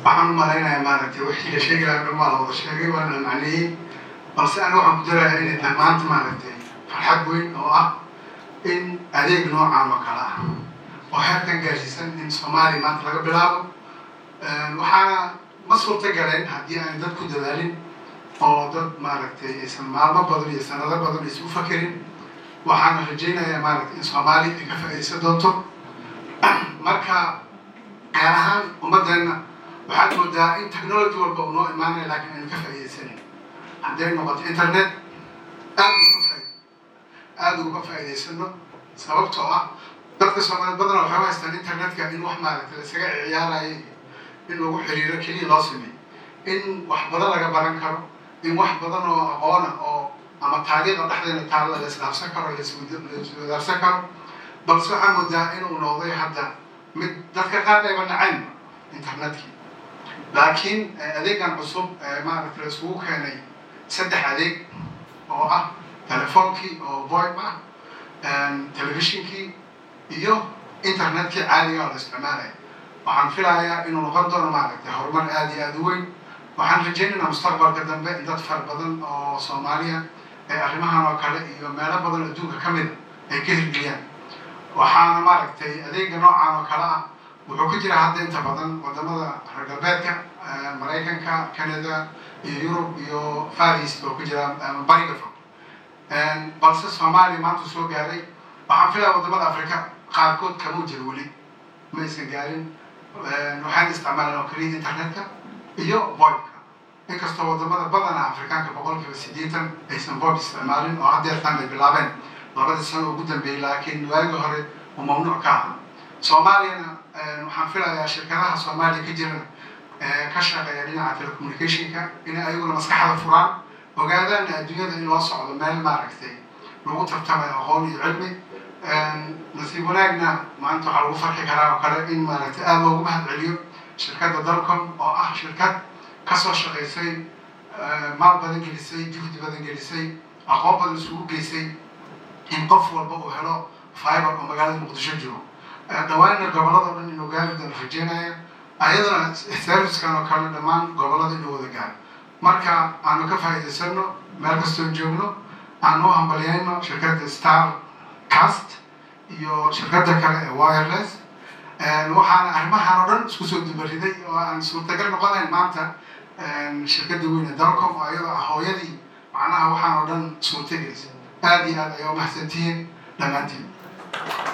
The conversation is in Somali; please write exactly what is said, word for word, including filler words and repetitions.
waxaan malaynayaa maaragtay wixii la sheegaya dhammaa la wada sheegay waana la macneeyey balse aniga waxaan ku darayaa inay tahay maanta maaragtay farxad weyn oo ah in adeeg noocan oo kale ah oo heerkan gaarsiisan in Soomaaliya maanta laga bilaabo waxaana ma suurtagaleen haddii aan dad ku dadaalin oo dad maaragtay aysan maalmo badan iyo sanado badan isu fakerin waxaan rajaynayaa maaragtay in Soomaaliya ay ka faa'iideysan doonto marka gaar ahaan ummadeenna waxaad moodaa in technology walba uu noo imaanaya laakiin aynu ka faa'iideysanin hadday noqoto internet aad uga faa'iid aad uga faa'iideysano sababtoo ah dadka Soomaaliyeed badan waxay haystaan internetka in wax maaragtay isaga ciyaaraya in lagu xiriiro kaliya loo sameeyo in wax badan laga baran karo in wax badan oo aqoon ah oo ama taariikh dhexdeena taal la isdhaafsan karo la iswadaarsan karo balse waxaan moodaa inuu noqday hadda mid dadka qaar ay wanaaceen internetkii laakiin adeegan cusub maaragtay la isugu keenay saddex adeeg oo ah telefoonkii oo VoIP ah telefishinkii iyo internetkii caadiga oo la isticmaalay waxaan filayaa inuu noqon doono maaragtay horumar aad iyo aad u weyn waxaan rajaynaynaa mustaqbalka dambe in dad fara badan oo Soomaaliya ay arrimahan oo kale iyo meelo badan adduunka ka mid ay ka hirgeliyaan waxaana maaragtay adeega noocan oo kale ah wuxuu ku jiraa hadda inta badan wadamada reer galbeedka Maraykanka Canada iyo Yurub iyo Far East oo ku jira bariga fog balse Soomaaliya maanta soo gaaray waxaan filayaa wadamada Afrika qaarkood kama jiro weli ma aysan gaarin waxaan isticmaalnaa kaliya internetka iyo VoIP-ka inkastoo wadamada badana Afrikaanka boqolkiiba siddeetan aysan VoIP isticmaalin oo haddeertaan ay bilaabeen labadii sano ugu dambeeyay laakiin waagi hore uu mamnuuc ka ahaa Soomaaliyana waxaan filayaa shirkadaha Soomaaliya ka jira ka shaqeeya dhinaca telecommunication-ka inay ayaguna maskaxda furaan ogaadaan adduunyada in loo socdo meel maaragtay lagu tartamayo aqoon iyo cilmi nasiib wanaagna maanta waxaa lagu farxi karaa oo kale in maaragtay aad loogu mahadceliyo shirkadda Dalcom oo ah shirkad kasoo shaqaysay maal badan gelisay juhdi badan gelisay aqoon badan isugu geysay in qof walba uu helo fiber oo magaalada Muqdisho jiro dhawaanna gobolada dhan inuu gaari doono rajaynaya ayadana service-kan oo kale dhammaan gobolada inuu wada gaaro marka aanu ka faa'iideysano meel kastoo joogno aanu hambaliyayno shirkadda Starcast iyo shirkadda kale ee Wireless waxaana arrimahan oo dhan isku soo dubariday oo aan suurtagal noqonayn maanta shirkadda weyn ee Dalcom oo ayada ah hooyadii macnaha waxaan oo dhan suurtagelisay aad iyo aad ayay u mahadsantihiin dhammaantiin